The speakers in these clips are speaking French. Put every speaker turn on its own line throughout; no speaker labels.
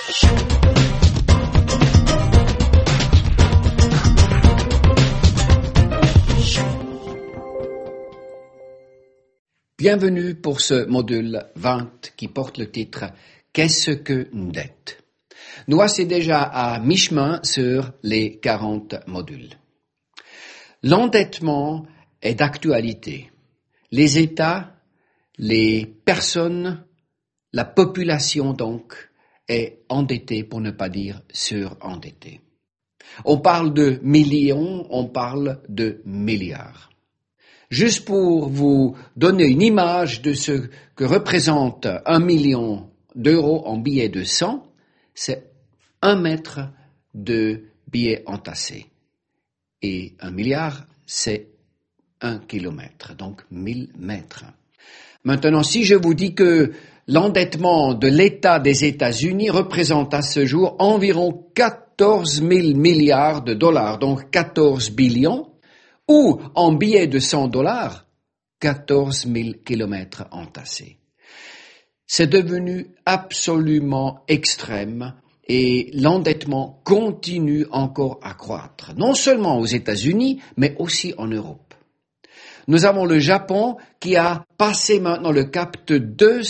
Bienvenue pour ce module 20 qui porte le titre « Qu'est-ce qu'une dette ?» Nous voici déjà à mi-chemin sur les 40 modules. L'endettement est d'actualité. Les États, les personnes, la population donc est endettée pour ne pas dire surendettée. On parle de millions, on parle de milliards. Juste pour vous donner une image de ce que représente 1 million d'euros en billets de 100, c'est 1 mètre de billets entassés. Et 1 milliard, c'est 1 kilomètre, donc 1000 mètres. Maintenant, si je vous dis que l'endettement de l'État des États-Unis représente à ce jour environ 14 000 milliards de dollars, donc 14 billions, ou en billets de 100 dollars, 14 000 kilomètres entassés. C'est devenu absolument extrême et l'endettement continue encore à croître, non seulement aux États-Unis, mais aussi en Europe. Nous avons le Japon qui a passé maintenant le cap de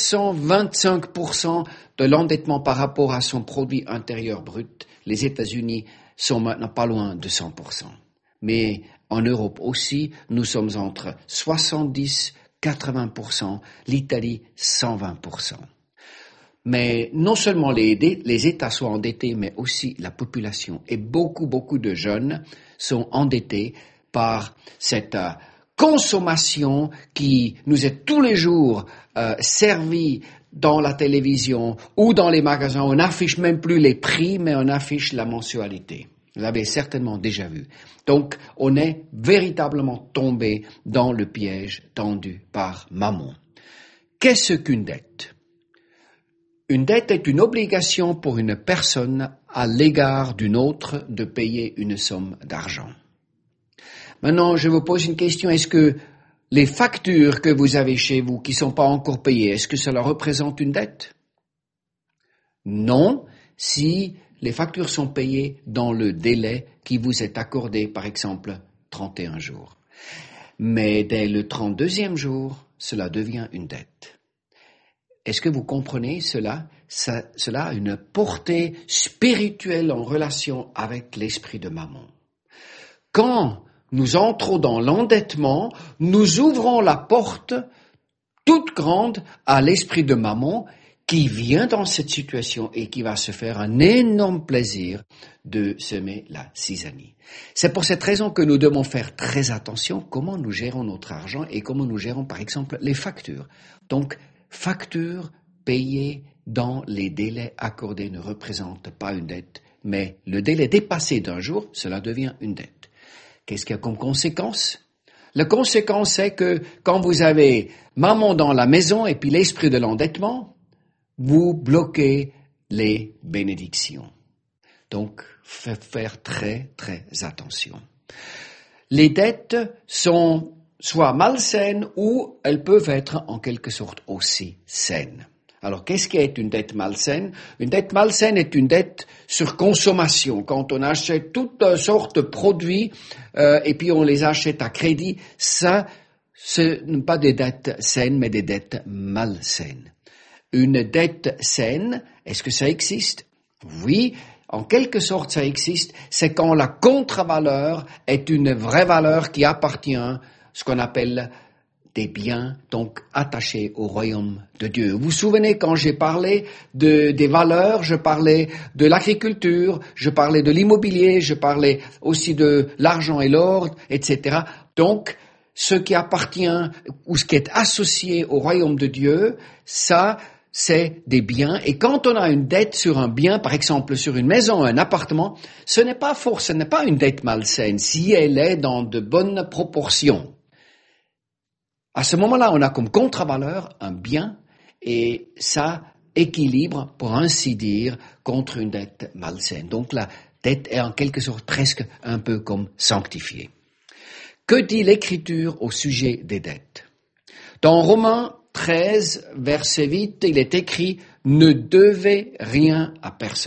225% de l'endettement par rapport à son produit intérieur brut. Les États-Unis sont maintenant pas loin de 100%. Mais en Europe aussi, nous sommes entre 70 et 80%, l'Italie 120%. Mais non seulement les États sont endettés, mais aussi la population. Et beaucoup de jeunes sont endettés par cette consommation qui nous est tous les jours servie dans la télévision ou dans les magasins. On n'affiche même plus les prix, mais on affiche la mensualité. Vous l'avez certainement déjà vu. Donc, on est véritablement tombé dans le piège tendu par Mammon. Qu'est-ce qu'une dette ? Une dette est une obligation pour une personne à l'égard d'une autre de payer une somme d'argent. Maintenant, je vous pose une question. Est-ce que les factures que vous avez chez vous qui ne sont pas encore payées, est-ce que cela représente une dette ? Non, si les factures sont payées dans le délai qui vous est accordé, par exemple, 31 jours. Mais dès le 32e jour, cela devient une dette. Est-ce que vous comprenez cela ? Cela a une portée spirituelle en relation avec l'esprit de Mammon. Quand nous entrons dans l'endettement, nous ouvrons la porte toute grande à l'esprit de Mammon qui vient dans cette situation et qui va se faire un énorme plaisir de semer la zizanie. C'est pour cette raison que nous devons faire très attention comment nous gérons notre argent et comment nous gérons par exemple les factures. Donc, factures payées dans les délais accordés ne représentent pas une dette, mais le délai dépassé d'un jour, cela devient une dette. Qu'est-ce qu'il y a comme conséquence ? La conséquence, c'est que quand vous avez Mammon dans la maison et puis l'esprit de l'endettement, vous bloquez les bénédictions. Donc, faire très attention. Les dettes sont soit malsaines ou elles peuvent être en quelque sorte aussi saines. Alors, qu'est-ce qu'est une dette malsaine ? Une dette malsaine est une dette sur consommation. Quand on achète toutes sortes de produits et puis on les achète à crédit, ça, ce n'est pas des dettes saines, mais des dettes malsaines. Une dette saine, est-ce que ça existe ? Oui, en quelque sorte ça existe. C'est quand la contre-valeur est une vraie valeur qui appartient à ce qu'on appelle des biens, donc attachés au royaume de Dieu. Vous vous souvenez quand j'ai parlé des valeurs, je parlais de l'agriculture, je parlais de l'immobilier, je parlais aussi de l'argent et l'or, etc. Donc, ce qui appartient ou ce qui est associé au royaume de Dieu, ça, c'est des biens. Et quand on a une dette sur un bien, par exemple sur une maison, un appartement, ce n'est pas une dette malsaine si elle est dans de bonnes proportions. À ce moment-là, on a comme contre-valeur un bien et ça équilibre, pour ainsi dire, contre une dette malsaine. Donc la dette est en quelque sorte presque un peu comme sanctifiée. Que dit l'Écriture au sujet des dettes ? Dans Romains 13, verset 8, il est écrit « Ne devez rien à personne ».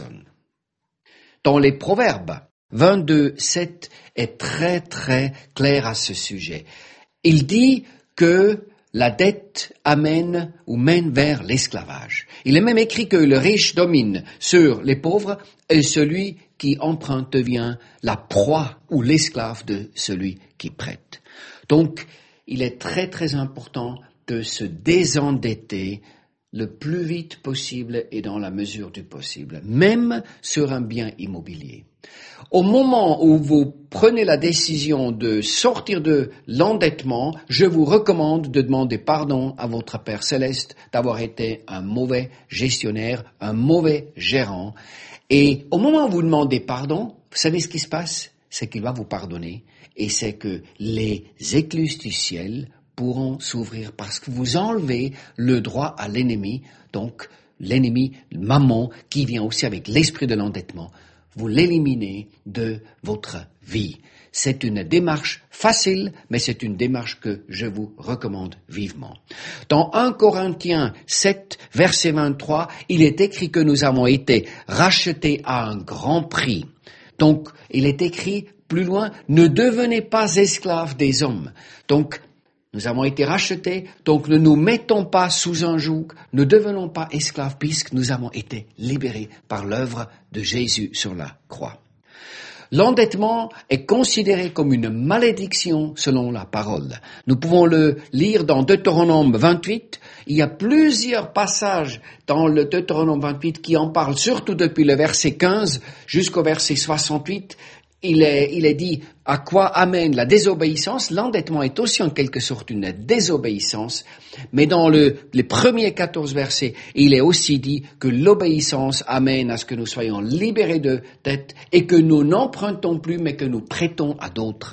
Dans les Proverbes, 22, 7 est très très clair à ce sujet. Il dit que la dette amène ou mène vers l'esclavage. Il est même écrit que le riche domine sur les pauvres et celui qui emprunte devient la proie ou l'esclave de celui qui prête. Donc, il est très très important de se désendetter le plus vite possible et dans la mesure du possible, même sur un bien immobilier. Au moment où vous prenez la décision de sortir de l'endettement, je vous recommande de demander pardon à votre Père Céleste d'avoir été un mauvais gestionnaire, un mauvais gérant. Et au moment où vous demandez pardon, vous savez ce qui se passe? C'est qu'il va vous pardonner et c'est que les écluses du ciel pourront s'ouvrir parce que vous enlevez le droit à l'ennemi, donc l'ennemi, le mammon, qui vient aussi avec l'esprit de l'endettement. Vous l'éliminez de votre vie. C'est une démarche facile, mais c'est une démarche que je vous recommande vivement. Dans 1 Corinthiens 7, verset 23, il est écrit que nous avons été rachetés à un grand prix. Donc, il est écrit plus loin, ne devenez pas esclaves des hommes. Donc, nous avons été rachetés, donc ne nous mettons pas sous un joug, ne devenons pas esclaves puisque nous avons été libérés par l'œuvre de Jésus sur la croix. L'endettement est considéré comme une malédiction selon la parole. Nous pouvons le lire dans Deutéronome 28. Il y a plusieurs passages dans le Deutéronome 28 qui en parlent, surtout depuis le verset 15 jusqu'au verset 68. Il est dit à quoi amène la désobéissance. L'endettement est aussi en quelque sorte une désobéissance, mais dans les premiers 14 versets, il est aussi dit que l'obéissance amène à ce que nous soyons libérés de dettes et que nous n'empruntons plus, mais que nous prêtons à d'autres.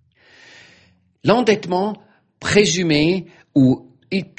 L'endettement présume ou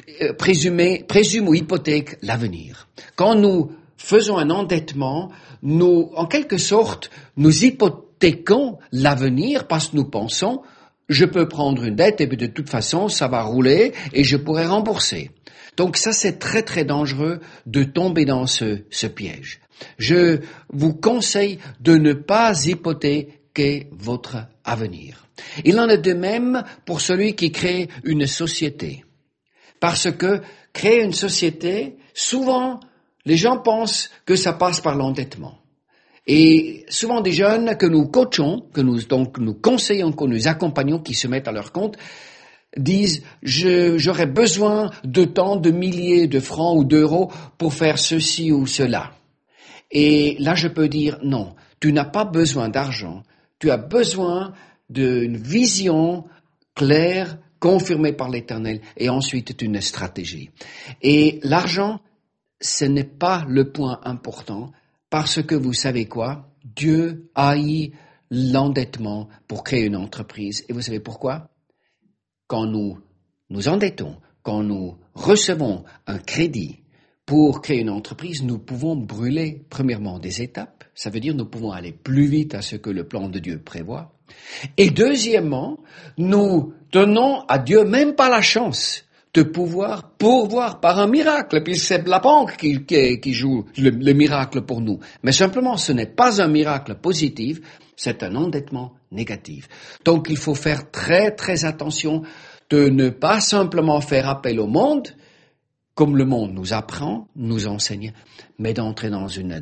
hypothèque l'avenir. Quand nous faisons un endettement, nous, en quelque sorte, nous hypothéquons l'avenir parce que nous pensons, je peux prendre une dette et puis de toute façon, ça va rouler et je pourrai rembourser. Donc ça, c'est très très dangereux de tomber dans ce piège. Je vous conseille de ne pas hypothéquer votre avenir. Il en est de même pour celui qui crée une société. Parce que créer une société, souvent, les gens pensent que ça passe par l'endettement. Et souvent des jeunes que nous coachons, que nous conseillons, que nous accompagnons, qui se mettent à leur compte, disent j'aurais besoin de tant de milliers de francs ou d'euros pour faire ceci ou cela. Et là je peux dire non, tu n'as pas besoin d'argent, tu as besoin d'une vision claire, confirmée par l'Éternel, et ensuite une stratégie. Et l'argent, ce n'est pas le point important. Parce que vous savez quoi? Dieu haït l'endettement pour créer une entreprise. Et vous savez pourquoi? Quand nous nous endettons, quand nous recevons un crédit pour créer une entreprise, nous pouvons brûler premièrement des étapes. Ça veut dire nous pouvons aller plus vite à ce que le plan de Dieu prévoit. Et deuxièmement, nous donnons à Dieu même pas la chance de pouvoir pourvoir par un miracle, puis c'est la banque qui joue le miracle pour nous. Mais simplement, ce n'est pas un miracle positif, c'est un endettement négatif. Donc, il faut faire très, très attention de ne pas simplement faire appel au monde, comme le monde nous apprend, nous enseigne, mais d'entrer dans une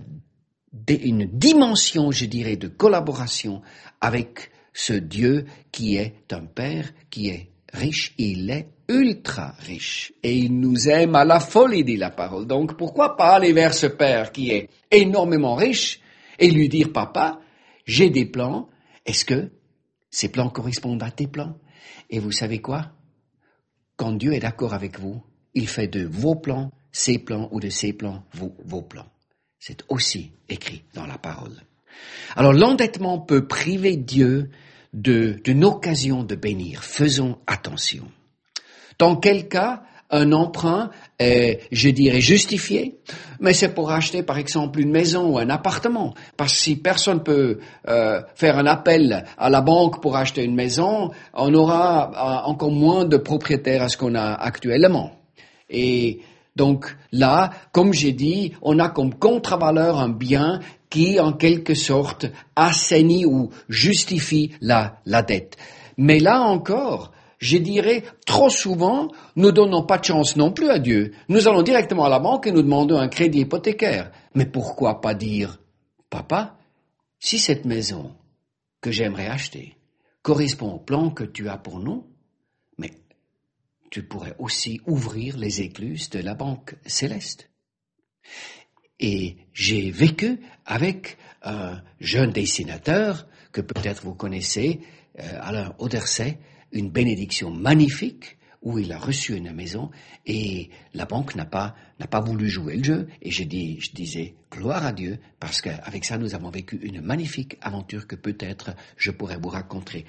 dimension, je dirais, de collaboration avec ce Dieu qui est un Père, qui est riche, il est ultra riche et il nous aime à la folie, dit la parole. Donc pourquoi pas aller vers ce Père qui est énormément riche et lui dire papa, j'ai des plans, est-ce que ces plans correspondent à tes plans? Et vous savez quoi? Quand Dieu est d'accord avec vous, il fait de vos plans ses plans ou de ses plans vos plans. C'est aussi écrit dans la parole. Alors l'endettement peut priver Dieu d'une occasion de bénir. Faisons attention. Dans quel cas un emprunt est, je dirais, justifié, mais c'est pour acheter par exemple une maison ou un appartement. Parce que si personne peut faire un appel à la banque pour acheter une maison, on aura encore moins de propriétaires à ce qu'on a actuellement. Et donc là, comme j'ai dit, on a comme contre-valeur un bien qui, en quelque sorte, assainit ou justifie la dette. Mais là encore, je dirais, trop souvent, nous donnons pas de chance non plus à Dieu. Nous allons directement à la banque et nous demandons un crédit hypothécaire. Mais pourquoi pas dire, Papa, si cette maison que j'aimerais acheter correspond au plan que tu as pour nous, mais tu pourrais aussi ouvrir les écluses de la banque céleste. Et j'ai vécu avec un jeune dessinateur que peut-être vous connaissez, Alain Auderset, une bénédiction magnifique où il a reçu une maison et la banque n'a pas voulu jouer le jeu. Et je disais gloire à Dieu parce qu'avec ça nous avons vécu une magnifique aventure que peut-être je pourrais vous raconter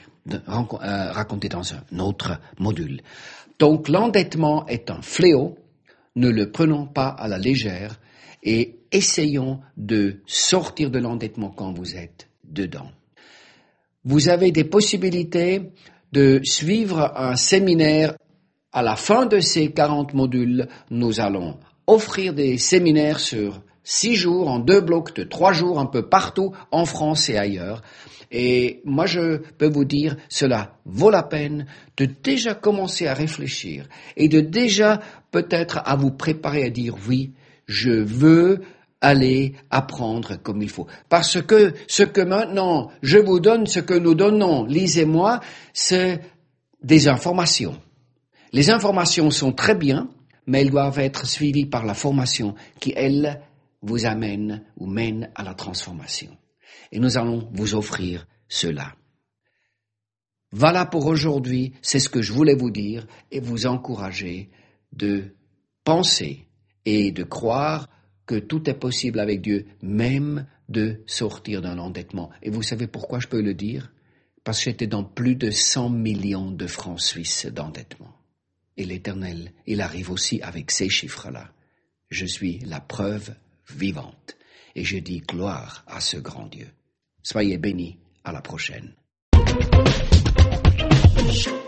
dans un autre module. Donc l'endettement est un fléau, ne le prenons pas à la légère et essayons de sortir de l'endettement quand vous êtes dedans. Vous avez des possibilités de suivre un séminaire. À la fin de ces 40 modules, nous allons offrir des séminaires sur 6 jours, en 2 blocs de 3 jours, un peu partout en France et ailleurs. Et moi, je peux vous dire, cela vaut la peine de déjà commencer à réfléchir et de déjà peut-être à vous préparer à dire oui, je veux aller apprendre comme il faut. Parce que ce que maintenant je vous donne, ce que nous donnons, lisez-moi, c'est des informations. Les informations sont très bien, mais elles doivent être suivies par la formation qui, elle, vous amène ou mène à la transformation. Et nous allons vous offrir cela. Voilà pour aujourd'hui, c'est ce que je voulais vous dire et vous encourager de penser et de croire que tout est possible avec Dieu, même de sortir d'un endettement. Et vous savez pourquoi je peux le dire? Parce que j'étais dans plus de 100 millions de francs suisses d'endettement. Et l'Éternel, il arrive aussi avec ces chiffres-là. Je suis la preuve vivante. Et je dis gloire à ce grand Dieu. Soyez bénis, à la prochaine.